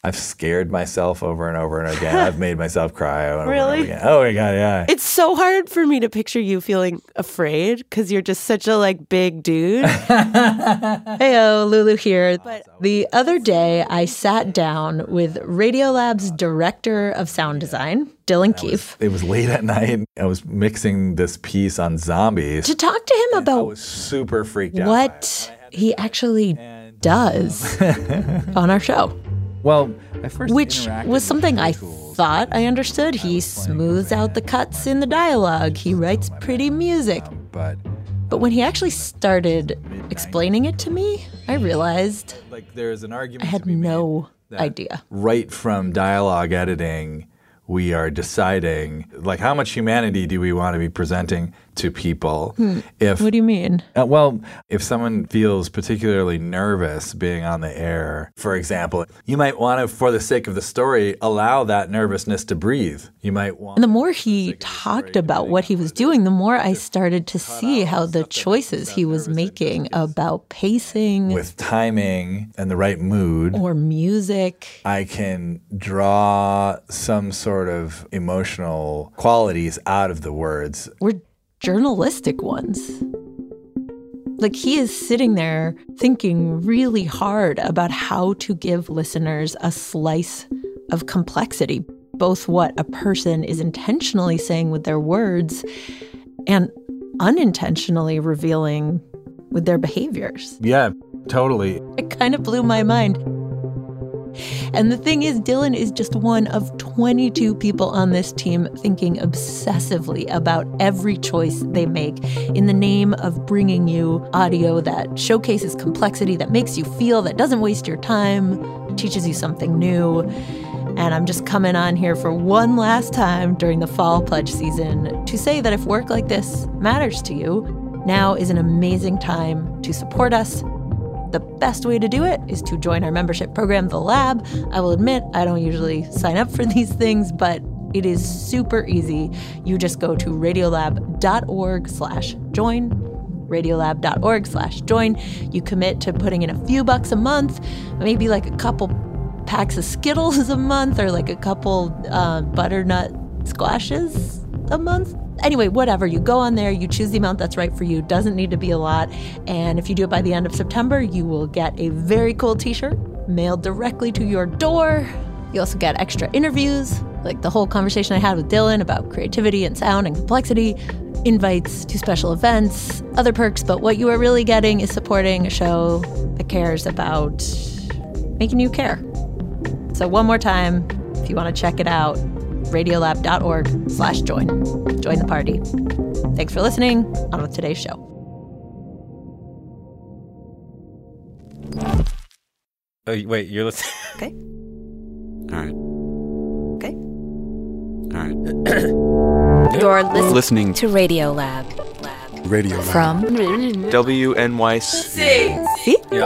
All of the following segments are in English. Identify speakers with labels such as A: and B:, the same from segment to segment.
A: I've scared myself over and over and again. I've made myself cry over and over
B: Really?
A: again. Oh my God, yeah.
B: It's so hard for me to picture you feeling afraid because you're just such a big dude. Heyo, Lulu here. But the other day, I sat down with Radiolab's director of sound design, Dylan Keefe.
A: It was late at night. I was mixing this piece on zombies.
B: To talk to him
A: I
B: about
A: was super freaked out.
B: what he actually does on our show.
A: Well, I first
B: Which was something I thought I understood. He smooths out the cuts in the dialogue. He writes pretty music.
A: But
B: when he actually started explaining it to me, I realized
A: there's an argument
B: I had no idea.
A: Right from dialogue editing, we are deciding, how much humanity do we want to be presenting to people?
B: What do you mean?
A: If someone feels particularly nervous being on the air, for example, you might want to, for the sake of the story, allow that nervousness to breathe. You might want.
B: And the more he talked about what he was doing, the more I started to see how the choices he was making about pacing,
A: with timing and the right mood,
B: or music,
A: I can draw some sort of emotional qualities out of the words.
B: were journalistic ones. He is sitting there thinking really hard about how to give listeners a slice of complexity, both what a person is intentionally saying with their words and unintentionally revealing with their behaviors.
A: Yeah, totally.
B: It kind of blew my mind. And the thing is, Dylan is just one of 22 people on this team thinking obsessively about every choice they make in the name of bringing you audio that showcases complexity, that makes you feel, that doesn't waste your time, teaches you something new. And I'm just coming on here for one last time during the fall pledge season to say that if work like this matters to you, now is an amazing time to support us. The best way to do it is to join our membership program, The Lab. I will admit, I don't usually sign up for these things, but it is super easy. You just go to radiolab.org/join, radiolab.org/join. You commit to putting in a few bucks a month, maybe a couple packs of Skittles a month, or a couple butternut squashes a month. Anyway, whatever. You go on there, you choose the amount that's right for you. Doesn't need to be a lot. And if you do it by the end of September, you will get a very cool t-shirt mailed directly to your door. You also get extra interviews, like the whole conversation I had with Dylan about creativity and sound and complexity, invites to special events, other perks. But what you are really getting is supporting a show that cares about making you care. So one more time, if you want to check it out, radiolab.org/join. Join the party. Thanks for listening. On with today's show.
C: Oh, wait, you're listening?
B: Okay.
C: All right.
B: Okay.
C: All right.
D: You're
C: Listening
D: to Radiolab.
C: Radio Lab.
D: From
C: WNYC.
B: See?
C: Yeah.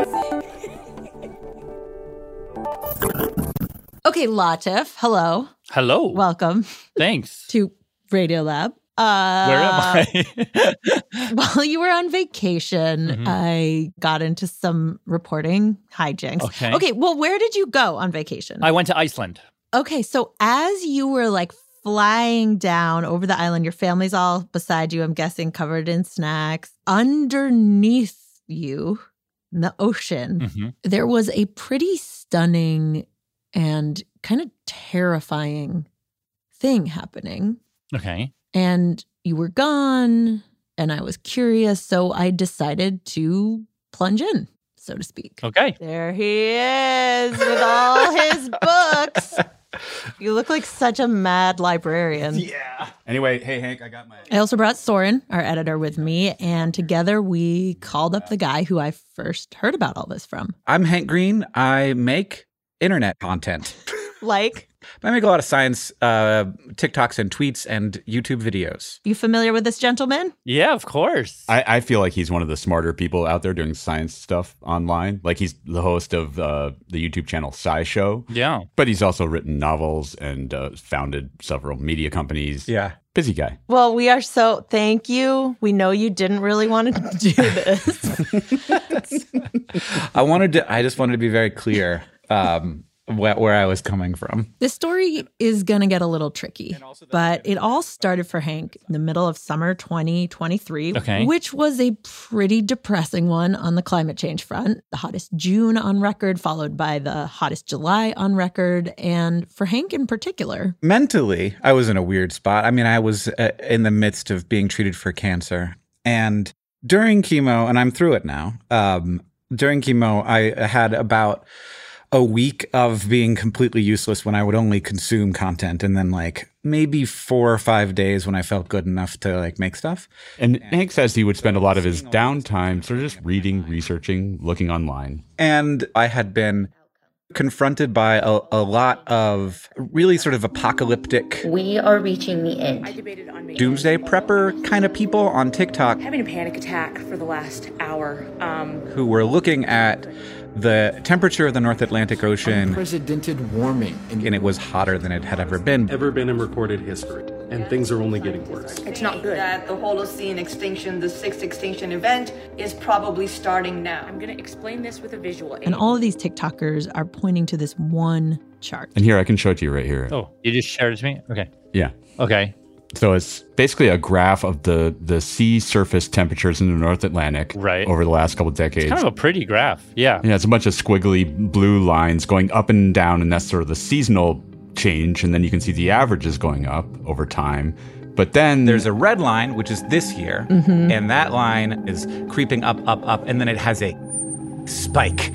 B: Okay, Latif. Hello.
E: Hello.
B: Welcome
E: Thanks.
B: to Radiolab.
E: Where am I?
B: While you were on vacation,
E: Mhm.
B: I got into some reporting hijinks.
E: Okay.
B: Well, where did you go on vacation?
E: I went to Iceland.
B: Okay, so as you were flying down over the island, your family's all beside you, I'm guessing covered in snacks. Underneath you, in the ocean,
E: Mhm.
B: there was a pretty stunning and kind of terrifying thing happening.
E: Okay.
B: And you were gone, and I was curious, so I decided to plunge in, so to speak.
E: Okay.
B: There he is with all his books. You look like such a mad librarian.
C: Yeah. Anyway, hey, Hank, I got my...
B: I also brought Soren, our editor, with me, and together we called up the guy who I first heard about all this from.
F: I'm Hank Green. I make internet content.
B: Like,
F: I make a lot of science TikToks and tweets and YouTube videos.
B: you familiar with this gentleman?
E: Yeah, of course.
G: I feel like he's one of the smarter people out there doing science stuff online. Like he's the host of the YouTube channel SciShow.
E: Yeah.
G: But he's also written novels and founded several media companies.
F: Yeah.
G: Busy guy.
B: Well, we are so, thank you. We know you didn't really want to do this.
F: I just wanted to be very clear. where I was coming from.
B: This story is going to get a little tricky, but it all started for Hank in the middle of summer 2023, which was a pretty depressing one on the climate change front. The hottest June on record, followed by the hottest July on record. And for Hank in particular,
F: mentally, I was in a weird spot. I mean, I was in the midst of being treated for cancer. And during chemo, and I'm through it now, during chemo, I had about a week of being completely useless when I would only consume content, and then like maybe 4 or 5 days when I felt good enough to like make stuff.
G: And Hank says he would spend a lot of his downtime sort of just reading, researching, looking online.
F: And I had been confronted by a lot of really sort of apocalyptic,
H: we are reaching the end,
F: doomsday prepper kind of people on TikTok
I: having a panic attack for the last hour,
F: who were looking at the temperature of the North Atlantic Ocean,
J: unprecedented warming,
F: and it was hotter than it had ever been
K: in recorded history, and things are only getting worse.
I: It's not good.
L: That the Holocene extinction, the sixth extinction event, is probably starting now.
I: I'm going to explain this with a visual aid.
B: And all of these TikTokers are pointing to this one chart.
G: And here, I can show it to you right here.
E: Oh, you just shared it to me? Okay.
G: Yeah.
E: Okay.
G: So it's basically a graph of the sea surface temperatures in the North Atlantic over the last couple of decades.
E: It's kind of a pretty graph. Yeah.
G: Yeah, it's a bunch of squiggly blue lines going up and down, and that's sort of the seasonal change. And then you can see the averages going up over time. But then
F: there's a red line, which is this year, and that line is creeping up, up, up, and then it has a spike.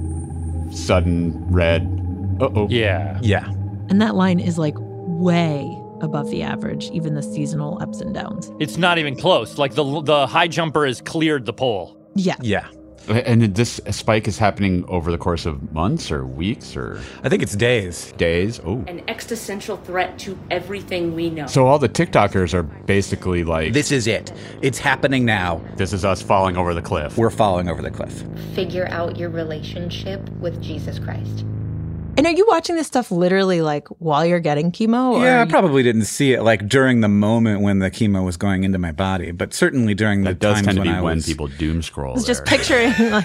G: Sudden red. Uh-oh.
E: Yeah.
F: Yeah.
B: And that line is like way above the average, even the seasonal ups and downs.
E: It's not even close. Like the high jumper has cleared the pole.
B: Yeah.
F: Yeah.
G: And this spike is happening over the course of months or weeks or?
F: I think it's days.
G: Days? Oh.
I: An existential threat to everything we know.
G: So all the TikTokers are basically like,
F: this is it. It's happening now.
G: This is us falling over the cliff.
F: We're falling over the cliff.
H: Figure out your relationship with Jesus Christ.
B: And are you watching this stuff literally like while you're getting chemo?
F: Yeah, I probably didn't see it like during the moment when the chemo was going into my body, but certainly during the times when I was...
G: when people doom scroll.
B: I was just picturing like...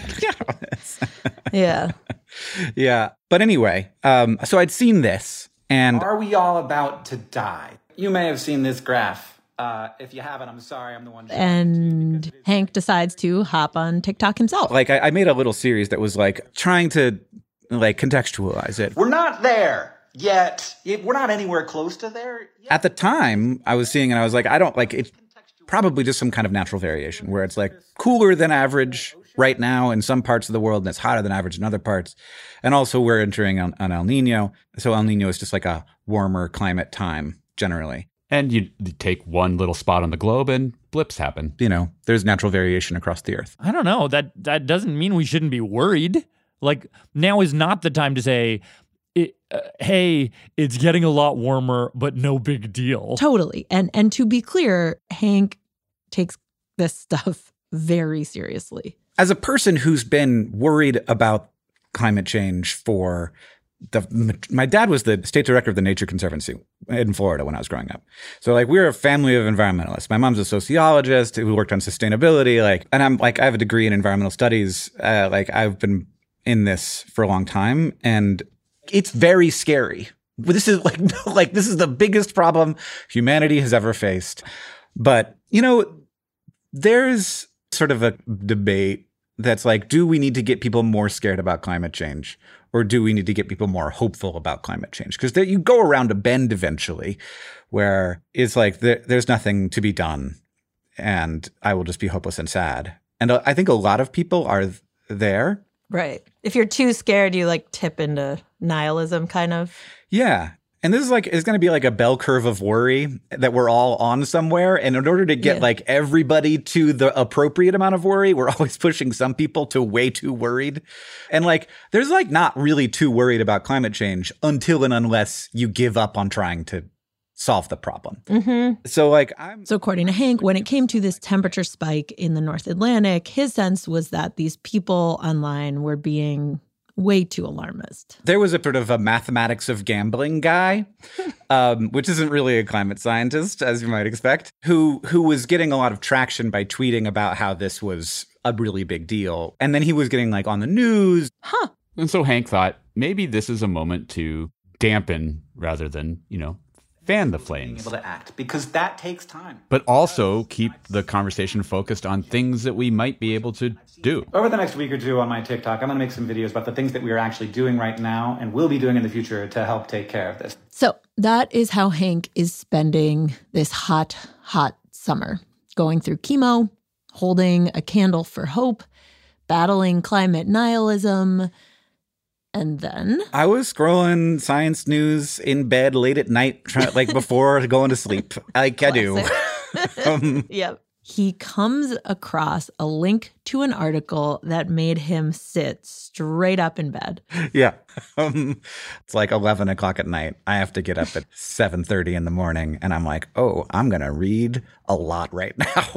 B: Yeah.
F: Yeah. But anyway, so I'd seen this, and...
J: Are we all about to die? You may have seen this graph. If you haven't, I'm sorry, I'm the one...
B: And Hank decides to hop on TikTok himself.
F: Like, I made a little series that was like trying to... like contextualize it.
J: We're not there yet. We're not anywhere close to there yet.
F: At the time, I was seeing and I was like, I don't like it's probably just some kind of natural variation where it's like cooler than average right now in some parts of the world and it's hotter than average in other parts. And also we're entering on El Nino. So El Nino is just like a warmer climate time generally.
G: And you take one little spot on the globe and blips happen.
F: You know, there's natural variation across the earth.
E: I don't know. That doesn't mean we shouldn't be worried. Like, now is not the time to say, hey, it's getting a lot warmer, but no big deal.
B: Totally. And to be clear, Hank takes this stuff very seriously.
F: As a person who's been worried about climate change for my dad was the state director of the Nature Conservancy in Florida when I was growing up. So like we're a family of environmentalists. My mom's a sociologist who worked on sustainability. Like, and I'm like, I have a degree in environmental studies. Like I've been in this for a long time, and it's very scary. This is like this is the biggest problem humanity has ever faced. But you know, there's sort of a debate that's like, do we need to get people more scared about climate change, or do we need to get people more hopeful about climate change? Because you go around a bend eventually, where it's like there's nothing to be done, and I will just be hopeless and sad. And I think a lot of people are there.
B: Right. If you're too scared, you like tip into nihilism kind of.
F: Yeah. And this is like, it's going to be like a bell curve of worry that we're all on somewhere. And in order to get like everybody to the appropriate amount of worry, we're always pushing some people to way too worried. And like, there's like not really too worried about climate change until and unless you give up on trying to solve the problem. So like
B: So according to Hank, when it came to this temperature spike in the North Atlantic, his sense was that these people online were being way too alarmist.
F: There was a sort of a mathematics of gambling guy, which isn't really a climate scientist, as you might expect, who was getting a lot of traction by tweeting about how this was a really big deal. And then he was getting like on the news.
G: And so Hank thought maybe this is a moment to dampen rather than, fan the flames.
J: Being able to act, because that takes time.
G: But also keep the conversation focused on things that we might be able to do.
J: Over the next week or two on my TikTok, I'm going to make some videos about the things that we are actually doing right now and will be doing in the future to help take care of this.
B: So that is how Hank is spending this hot, hot summer, going through chemo, holding a candle for hope, battling climate nihilism. And then
F: I was scrolling science news in bed late at night, before going to sleep, like I do.
B: Yep. He comes across a link to an article that made him sit straight up in bed.
F: Yeah. It's like 11 o'clock at night. I have to get up at 7:30 in the morning. And I'm like, oh, I'm going to read a lot right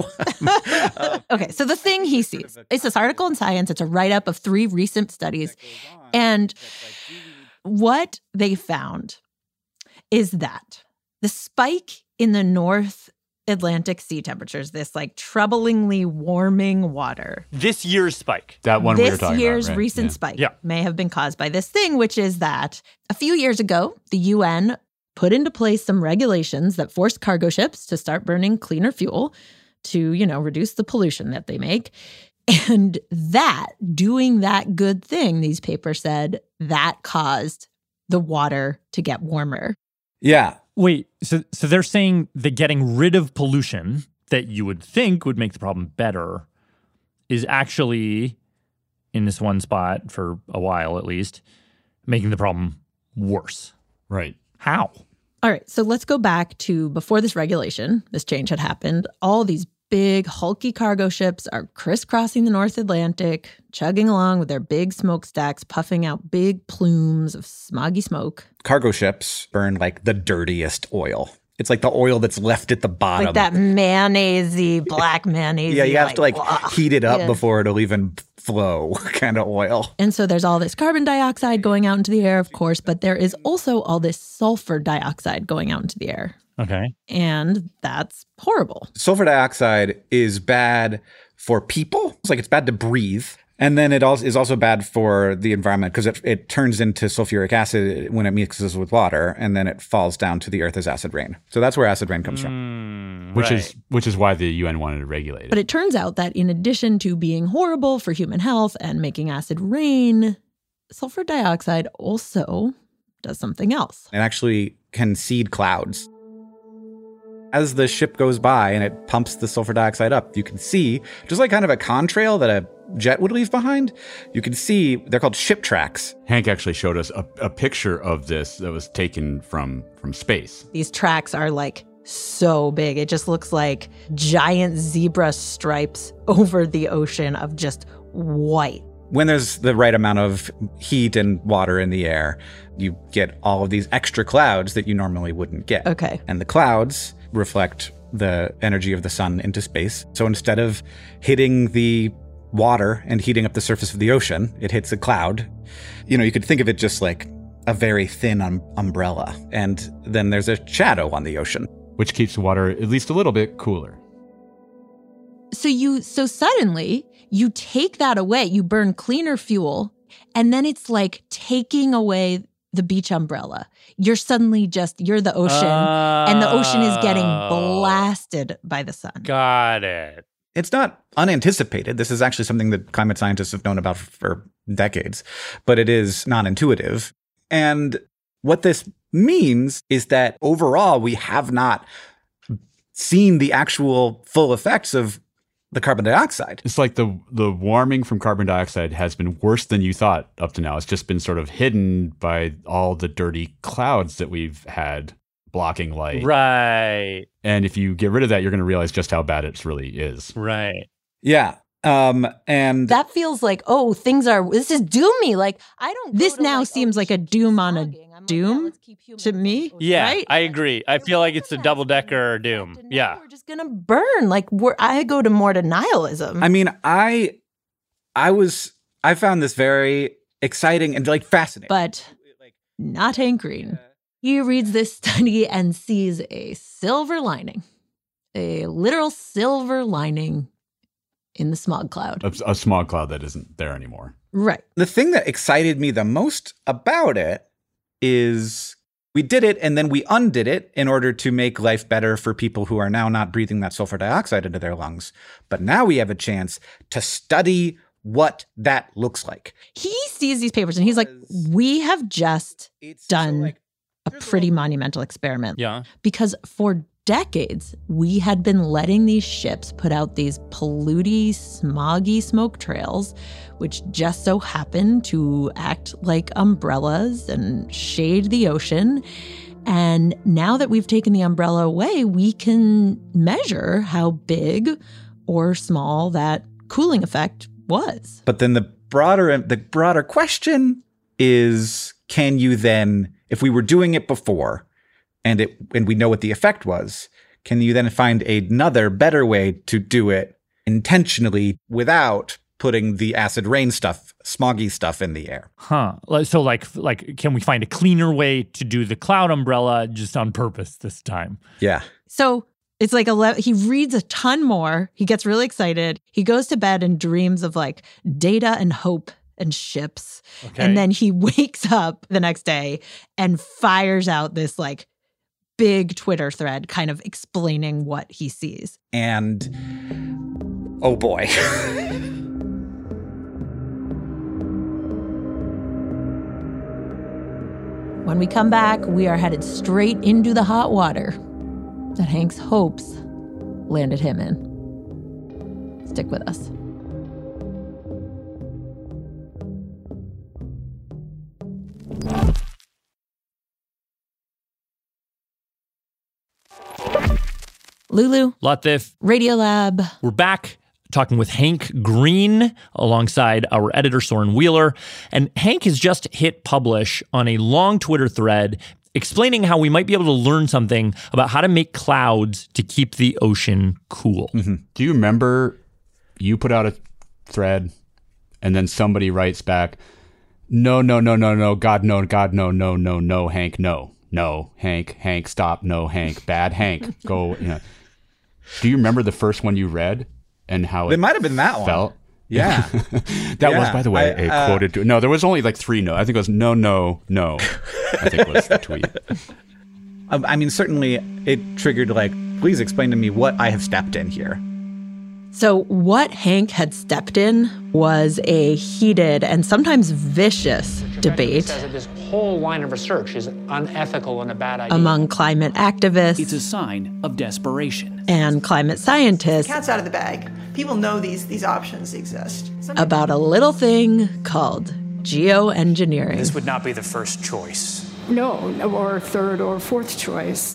F: now.
B: Okay, so the thing he sees, it's this article in Science. It's a write-up of 3 recent studies. And what they found is that the spike in the North Atlantic sea temperatures, this troublingly warming water.
E: This year's spike.
G: That one we were talking about,
B: This year's
G: right?
B: recent spike may have been caused by this thing, which is that a few years ago, the UN put into place some regulations that forced cargo ships to start burning cleaner fuel to, reduce the pollution that they make. And doing that good thing, these papers said, that caused the water to get warmer.
F: Yeah.
E: Wait, so they're saying that getting rid of pollution that you would think would make the problem better is actually, in this one spot for a while at least, making the problem worse.
G: Right.
E: How?
B: All right, so let's go back to before this regulation, this change had happened. All these big, hulky cargo ships are crisscrossing the North Atlantic, chugging along with their big smokestacks, puffing out big plumes of smoggy smoke.
F: Cargo ships burn the dirtiest oil. It's like the oil that's left at the bottom.
B: Like that mayonnaise-y, black mayonnaise.
F: Yeah, you have to heat it up before it'll even flow kind of oil.
B: And so there's all this carbon dioxide going out into the air, of course, but there is also all this sulfur dioxide going out into the air.
E: Okay.
B: And that's horrible.
F: Sulfur dioxide is bad for people. It's bad to breathe. And then it is also bad for the environment because it turns into sulfuric acid when it mixes with water, and then it falls down to the earth as acid rain. So that's where acid rain comes from.
G: Which is why the UN wanted to regulate it.
B: But it turns out that in addition to being horrible for human health and making acid rain, sulfur dioxide also does something else.
F: It actually can seed clouds. As the ship goes by and it pumps the sulfur dioxide up, you can see, just kind of a contrail that a jet would leave behind, you can see, they're called ship tracks.
G: Hank actually showed us a picture of this that was taken from space.
B: These tracks are so big. It just looks like giant zebra stripes over the ocean of just white.
F: When there's the right amount of heat and water in the air, you get all of these extra clouds that you normally wouldn't get.
B: Okay.
F: And the clouds reflect the energy of the sun into space. So instead of hitting the water and heating up the surface of the ocean, it hits a cloud. You could think of it just like a very thin umbrella. And then there's a shadow on the ocean,
G: which keeps the water at least a little bit cooler.
B: So suddenly you take that away, you burn cleaner fuel, and then it's like taking away the beach umbrella. You're suddenly you're the ocean, and the ocean is getting blasted by the sun.
E: Got it.
F: It's not unanticipated. This is actually something that climate scientists have known about for decades, but it is non-intuitive. And what this means is that overall, we have not seen the actual full effects of the carbon dioxide.
G: It's like the warming from carbon dioxide has been worse than you thought up to now. It's just been sort of hidden by all the dirty clouds that we've had blocking light.
E: Right.
G: And if you get rid of that, you're going to realize just how bad it really is.
E: Right.
F: Yeah. And
B: that feels like, this is doomy. This now seems like a doom on a doom to me.
E: Yeah,
B: right?
E: I agree. I feel like it's a double-decker doom. Yeah.
B: We're just going to burn. I go to more to nihilism.
F: I mean, I found this very exciting and fascinating.
B: But not Hank Green. He reads this study and sees a silver lining, a literal silver lining in the smog cloud.
G: A smog cloud that isn't there anymore.
B: Right.
F: The thing that excited me the most about it is we did it and then we undid it in order to make life better for people who are now not breathing that sulfur dioxide into their lungs. But now we have a chance to study what that looks like.
B: He sees these papers and he's like, we have just done a pretty monumental experiment.
E: Yeah.
B: Because for decades, we had been letting these ships put out these polluty, smoggy smoke trails, which just so happen to act like umbrellas and shade the ocean. And now that we've taken the umbrella away, we can measure how big or small that cooling effect was.
F: But then the broader question is, can you then, if we were doing it before and we know what the effect was, can you then find another better way to do it intentionally without putting the acid rain stuff, smoggy stuff in the air?
E: Huh. So like can we find a cleaner way to do the cloud umbrella just on purpose this time?
F: Yeah.
B: So it's like he reads a ton more. He gets really excited. He goes to bed and dreams of like data and hope and ships. Okay. And then he wakes up the next day and fires out this like big Twitter thread kind of explaining what he sees.
F: And oh boy.
B: When we come back, we are headed straight into the hot water that Hank's hopes landed him in. Stick with us. Lulu.
E: Latif.
B: Radiolab.
E: We're back talking with Hank Green alongside our editor, Soren Wheeler. And Hank has just hit publish on a long Twitter thread explaining how we might be able to learn something about how to make clouds to keep the ocean cool.
G: Mm-hmm. Do you remember you put out a thread and then somebody writes back, no, God, no, Hank, no, Hank, stop, no, Hank, bad Hank, go, Do you remember the first one you read and how it
F: might have been that
G: felt?
F: One. Yeah.
G: That was, by the way, a quoted. No, there was only like 3 no. I think it was no. I think was the tweet.
F: I mean, certainly it triggered like, please explain to me what I have stepped in here.
B: So what Hank had stepped in was a heated and sometimes vicious debate
M: says that this whole line of research is unethical and a bad idea.
B: Among climate activists.
N: It's a sign of desperation.
B: And climate scientists.
L: The cat's out of the bag. People know these options exist.
B: About a little thing called geoengineering.
M: This would not be the first choice.
O: No, or third or fourth choice.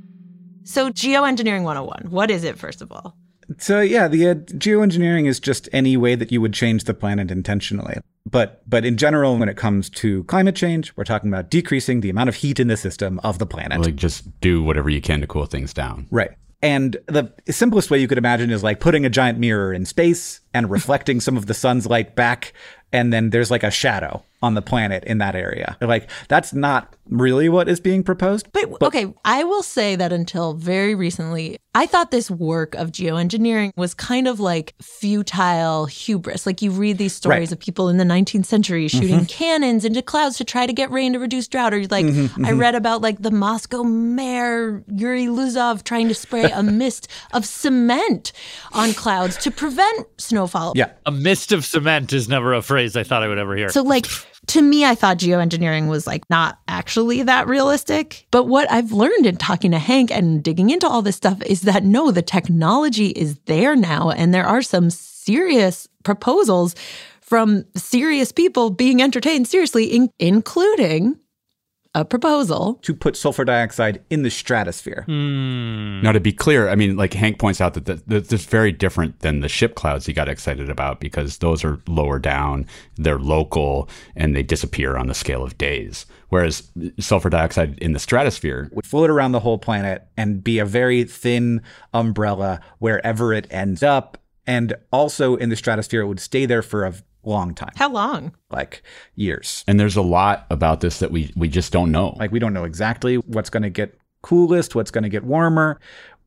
B: So geoengineering 101, what is it, first of all?
F: So yeah, the geoengineering is just any way that you would change the planet intentionally. But in general, when it comes to climate change, we're talking about decreasing the amount of heat in the system of the planet.
G: Like just do whatever you can to cool things down.
F: Right. And the simplest way you could imagine is like putting a giant mirror in space and reflecting some of the sun's light back. And then there's like a shadow on the planet in that area. Like, that's not really what is being proposed.
B: But okay, I will say that until very recently, I thought this work of geoengineering was kind of like futile hubris. Like you read these stories of people in the 19th century shooting cannons into clouds to try to get rain to reduce drought. Or like I read about like the Moscow mayor, Yuri Luzov, trying to spray a mist of cement on clouds to prevent snowfall.
F: Yeah.
E: A mist of cement is never a phrase I thought I would ever hear.
B: So like, to me, I thought geoengineering was like not actually that realistic. But what I've learned in talking to Hank and digging into all this stuff is that no, the technology is there now. And there are some serious proposals from serious people being entertained seriously, including a proposal
F: to put sulfur dioxide in the stratosphere.
G: Now, to be clear, I mean, like Hank points out that that's very different than the ship clouds he got excited about, because those are lower down, they're local, and they disappear on the scale of days. Whereas sulfur dioxide in the stratosphere
F: would float around the whole planet and be a very thin umbrella wherever it ends up. And also in the stratosphere, it would stay there for a long time.
B: How long?
F: Like years.
G: And there's a lot about this that we just don't know.
F: Like we don't know exactly what's going to get coolest, what's going to get warmer.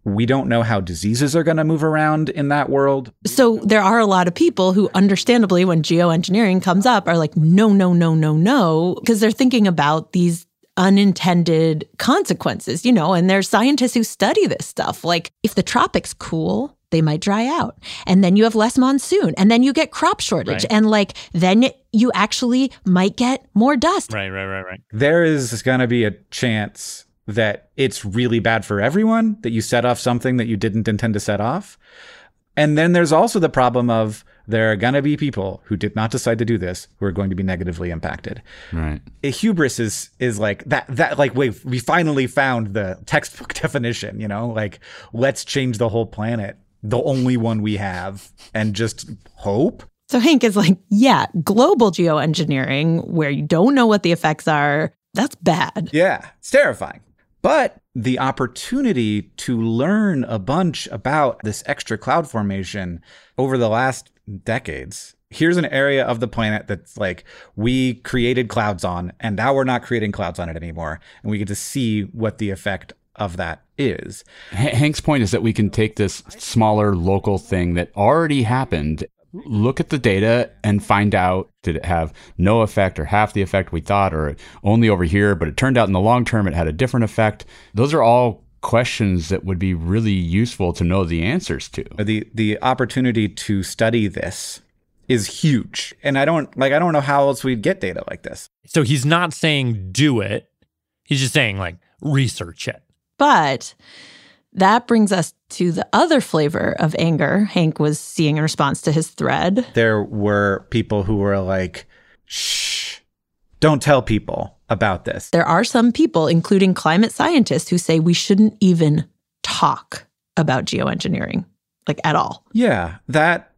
F: We don't know how diseases are going to move around in that world.
B: So there are a lot of people who, understandably, when geoengineering comes up, are like, no, no, no, no, no, because they're thinking about these unintended consequences, and there's scientists who study this stuff. Like, if the tropics cool, they might dry out. And then you have less monsoon. And then you get crop shortage.
E: Right.
B: And then you actually might get more dust.
E: Right.
F: There is going to be a chance that it's really bad for everyone, that you set off something that you didn't intend to set off. And then there's also the problem of there are going to be people who did not decide to do this who are going to be negatively impacted.
G: Right.
F: Hubris is like that like we finally found the textbook definition, like let's change the whole planet, the only one we have, and just hope.
B: So Hank is like, yeah, global geoengineering where you don't know what the effects are, that's bad.
F: Yeah, it's terrifying. But the opportunity to learn a bunch about this extra cloud formation over the last decades. Here's an area of the planet that's like we created clouds on, and now we're not creating clouds on it anymore. And we get to see what the effect of that is.
G: Hank's point is that we can take this smaller local thing that already happened, look at the data and find out, did it have no effect or half the effect we thought, or only over here, but it turned out in the long term it had a different effect. Those are all questions that would be really useful to know the answers to.
F: The opportunity to study this is huge. And I don't know how else we'd get data like this.
E: So he's not saying do it. He's just saying research it.
B: But that brings us to the other flavor of anger Hank was seeing in response to his thread.
F: There were people who were like, shh, don't tell people about this.
B: There are some people, including climate scientists, who say we shouldn't even talk about geoengineering, at all.
F: Yeah, that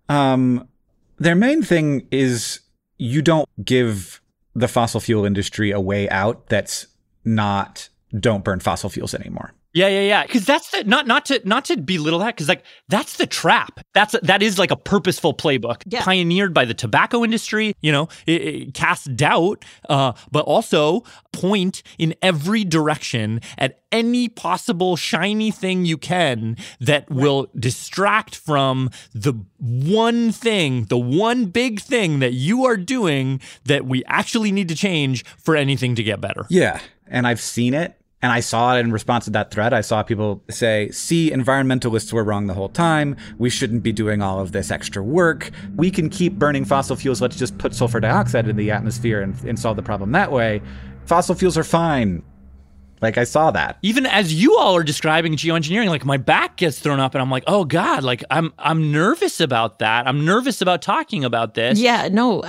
F: their main thing is you don't give the fossil fuel industry a way out that's not don't burn fossil fuels anymore.
E: Yeah. Because that's the not to belittle that, because that's the trap. That is a purposeful playbook pioneered by the tobacco industry. It casts doubt, but also point in every direction at any possible shiny thing you can that will distract from the one thing, the one big thing that you are doing that we actually need to change for anything to get better.
F: Yeah, and I've seen it. And I saw it in response to that thread. I saw people say, see, environmentalists were wrong the whole time. We shouldn't be doing all of this extra work. We can keep burning fossil fuels. Let's just put sulfur dioxide in the atmosphere and solve the problem that way. Fossil fuels are fine. I saw that.
E: Even as you all are describing geoengineering, my back gets thrown up and I'm like, oh God, I'm nervous about that. I'm nervous about talking about this.
B: Yeah, no,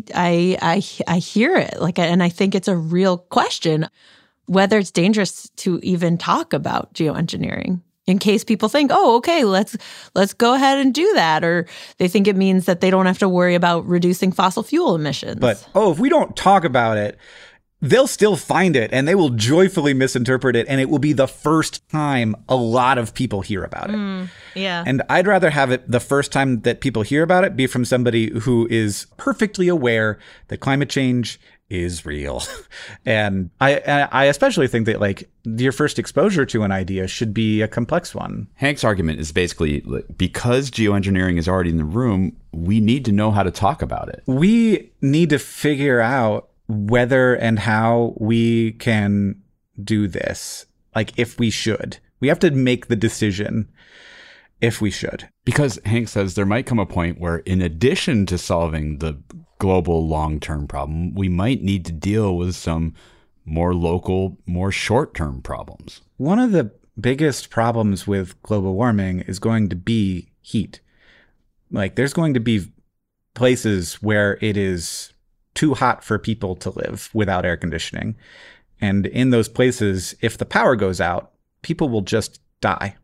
B: I hear it. And I think it's a real question whether it's dangerous to even talk about geoengineering, in case people think, oh, okay, let's go ahead and do that. Or they think it means that they don't have to worry about reducing fossil fuel emissions.
F: But, if we don't talk about it, they'll still find it and they will joyfully misinterpret it. And it will be the first time a lot of people hear about it.
B: Yeah.
F: And I'd rather have it the first time that people hear about it be from somebody who is perfectly aware that climate change is real. And I especially think that your first exposure to an idea should be a complex one.
G: Hank's argument is basically because geoengineering is already in the room, we need to know how to talk about it.
F: We need to figure out whether and how we can do this. If we should. We have to make the decision if we should.
G: Because Hank says there might come a point where, in addition to solving the global long-term problem, we might need to deal with some more local, more short-term problems.
F: One of the biggest problems with global warming is going to be heat. There's going to be places where it is too hot for people to live without air conditioning. And in those places, if the power goes out, people will just die.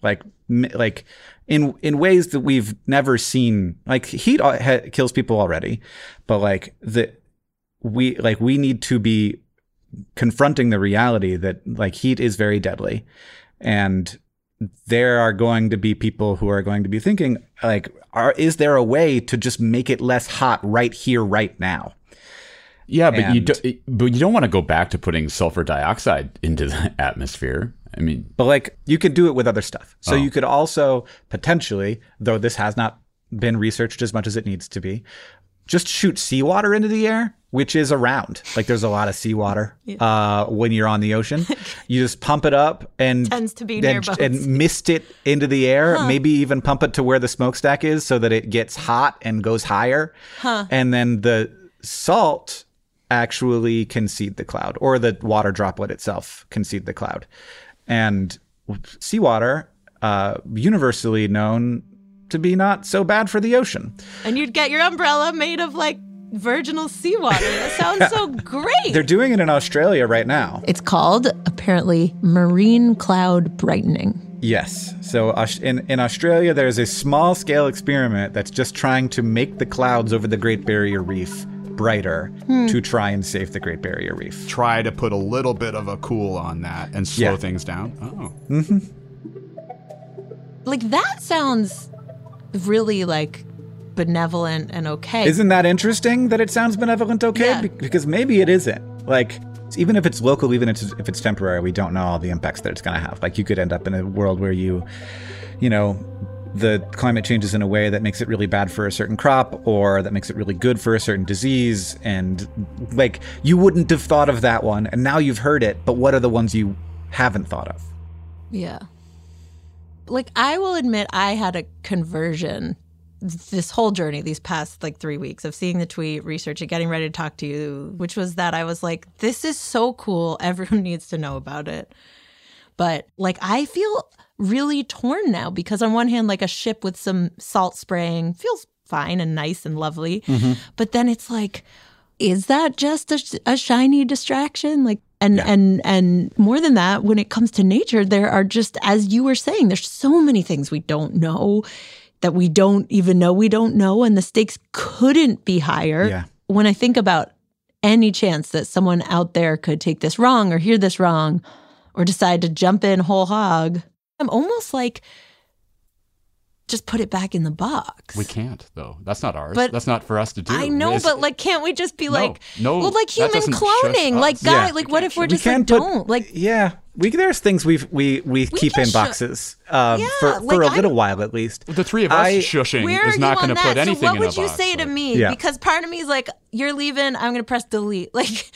F: In ways that we've never seen. Heat kills people already, but we need to be confronting the reality that heat is very deadly, and there are going to be people who are going to be thinking is there a way to just make it less hot right here, right now?
G: Yeah, but you don't want to go back to putting sulfur dioxide into the atmosphere. I mean,
F: but like you could do it with other stuff. So you could also potentially, though this has not been researched as much as it needs to be, just shoot seawater into the air, which is around. Like there's a lot of seawater when you're on the ocean. You just pump it up and
B: tends to be near boats.
F: And mist it into the air. Maybe even pump it to where the smokestack is so that it gets hot and goes higher. And then the salt actually can seed the cloud, or the water droplet itself can seed the cloud. And seawater, universally known to be not so bad for the ocean.
B: And you'd get your umbrella made of like virginal seawater. That sounds so great.
F: They're doing it in Australia right now.
B: It's called, apparently, marine cloud brightening.
F: Yes. So in Australia, there's a small-scale experiment that's just trying to make the clouds over the Great Barrier Reef brighter to try and save the Great Barrier Reef.
G: Try to put a little bit of a cool on that and slow things down. Oh.
F: Mm-hmm.
B: Like, that sounds really, like, benevolent and okay.
F: Isn't that interesting that it sounds benevolent okay?
B: Yeah.
F: Because maybe it isn't. Like, even if it's local, even if it's temporary, we don't know all the impacts that it's going to have. Like, you could end up in a world where you know, the climate changes in a way that makes it really bad for a certain crop, or that makes it really good for a certain disease. And like, you wouldn't have thought of that one, and now you've heard it, but what are the ones you haven't thought of?
B: Yeah. Like, I will admit I had a conversion this whole journey, these past like 3 weeks of seeing the tweet, researching, getting ready to talk to you, which was that I was like, this is so cool. Everyone needs to know about it. But like, I feel really torn now because on one hand, like a ship with some salt spraying feels fine and nice and lovely. Mm-hmm. But then it's like, is that just a shiny distraction? Like, and more than that, when it comes to nature, there are just, as you were saying, there's so many things we don't know that we don't even know we don't know, and the stakes couldn't be higher.
F: Yeah.
B: When I think about any chance that someone out there could take this wrong or hear this wrong or decide to jump in whole hog, I'm almost like, just put it back in the box.
G: We can't, though. That's not ours.
B: But
G: that's not for us to do.
B: I know, but like, can't we just be like, well, like
G: that
B: human
G: doesn't
B: cloning,
G: just
B: like
G: us.
B: guy,
G: Yeah.
B: like what if we're just like, don't like,
F: there's things we keep in boxes for a little while at least.
G: The three of us shushing is not going to put anything in a box.
B: So what would you say to me?
F: Yeah.
B: Because part of me is like, you're leaving, I'm going to press delete.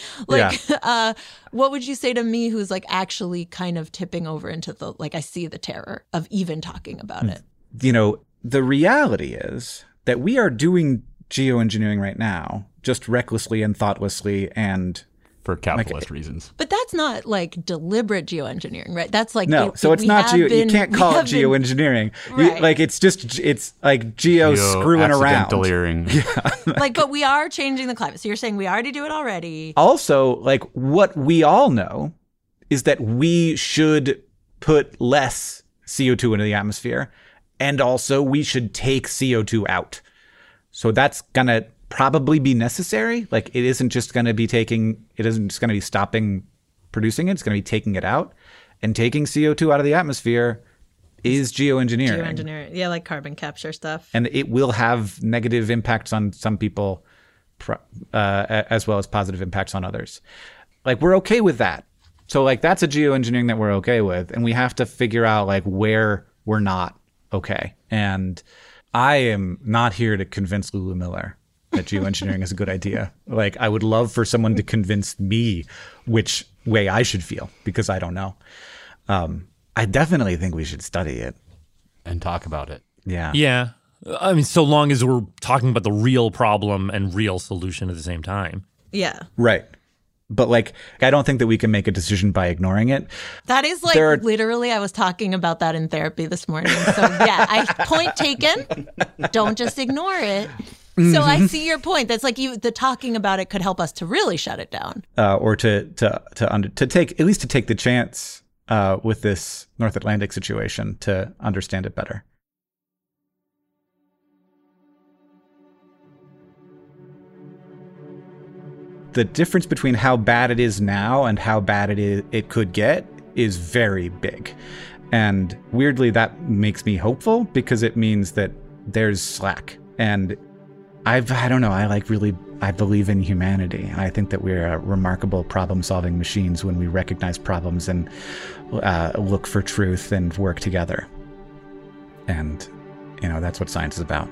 B: What would you say to me who's like actually kind of tipping over into the, like, I see the terror of even talking about it?
F: You know, the reality is that we are doing geoengineering right now, just recklessly and thoughtlessly and
G: for capitalist reasons.
B: But that's not like deliberate geoengineering, right? That's like
F: so it's not you can't call it geoengineering.
B: Right.
F: It's like geo screwing around.
G: Yeah.
B: Like, but we are changing the climate. So you're saying we already do it already.
F: Also, like, what we all know is that we should put less CO2 into the atmosphere. And also, we should take CO2 out. So that's going to probably be necessary. Like, it isn't just going to be stopping producing it. It's going to be taking it out. And taking CO2 out of the atmosphere is geoengineering.
B: Yeah, like carbon capture stuff.
F: And it will have negative impacts on some people as well as positive impacts on others. Like, we're okay with that. So, like, that's a geoengineering that we're okay with. And we have to figure out, like, where we're not okay. And I am not here to convince Lulu Miller that geoengineering is a good idea. Like, I would love for someone to convince me which way I should feel, because I don't know. I definitely think we should study it
G: and talk about it.
F: Yeah.
E: Yeah. I mean, so long as we're talking about the real problem and real solution at the same time.
B: Yeah.
F: Right. But like, I don't think that we can make a decision by ignoring it.
B: That is like literally, I was talking about that in therapy this morning. So yeah, point taken. Don't just ignore it. So I see your point. That's like the talking about it could help us to really shut it down.
F: Or to take the chance with this North Atlantic situation to understand it better. The difference between how bad it is now and how bad it could get is very big. And weirdly, that makes me hopeful because it means that there's slack. And I don't know, I like really I believe in humanity. I think that we're remarkable problem-solving machines when we recognize problems and look for truth and work together. And, that's what science is about.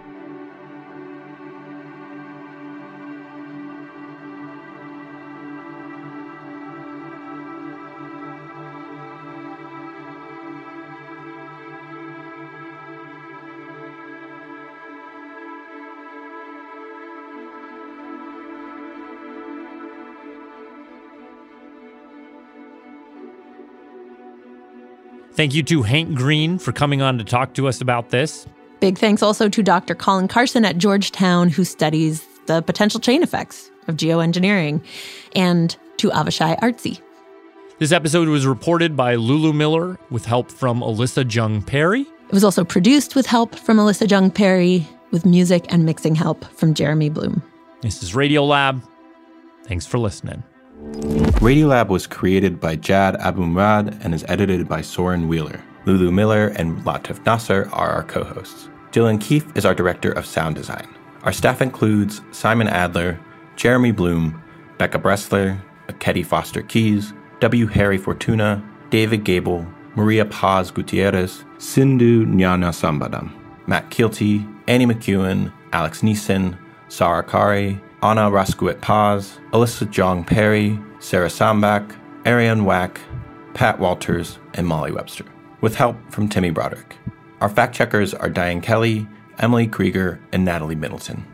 E: Thank you to Hank Green for coming on to talk to us about this.
B: Big thanks also to Dr. Colin Carson at Georgetown, who studies the potential chain effects of geoengineering, and to Avishai Artsy.
E: This episode was reported by Lulu Miller with help from Alyssa Jung Perry.
B: It was also produced with help from Alyssa Jung Perry, with music and mixing help from Jeremy Bloom.
E: This is Radiolab. Thanks for listening.
C: Radiolab was created by Jad Abumrad and is edited by Soren Wheeler. Lulu Miller and Latif Nasser are our co-hosts. Dylan Keefe is our director of sound design. Our staff includes Simon Adler, Jeremy Bloom, Becca Bressler, Ketty Foster Keys, W. Harry Fortuna, David Gable, Maria Paz Gutierrez, Sindhu Nyana Matt Keelty, Annie McEwen, Alex Neeson, Sarah Kari, Anna Raskuit Paz, Alyssa Jong Perry, Sarah Sambach, Ariane Wack, Pat Walters, and Molly Webster, with help from Timmy Broderick. Our fact checkers are Diane Kelly, Emily Krieger, and Natalie Middleton.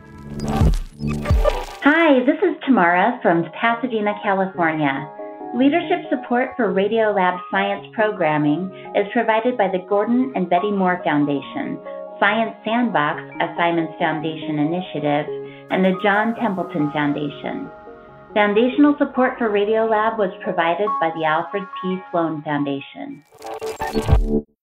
P: Hi, this is Tamara from Pasadena, California. Leadership support for Radiolab science programming is provided by the Gordon and Betty Moore Foundation, Science Sandbox, a Simons Foundation initiative, and the John Templeton Foundation. Foundational support for Radiolab was provided by the Alfred P. Sloan Foundation.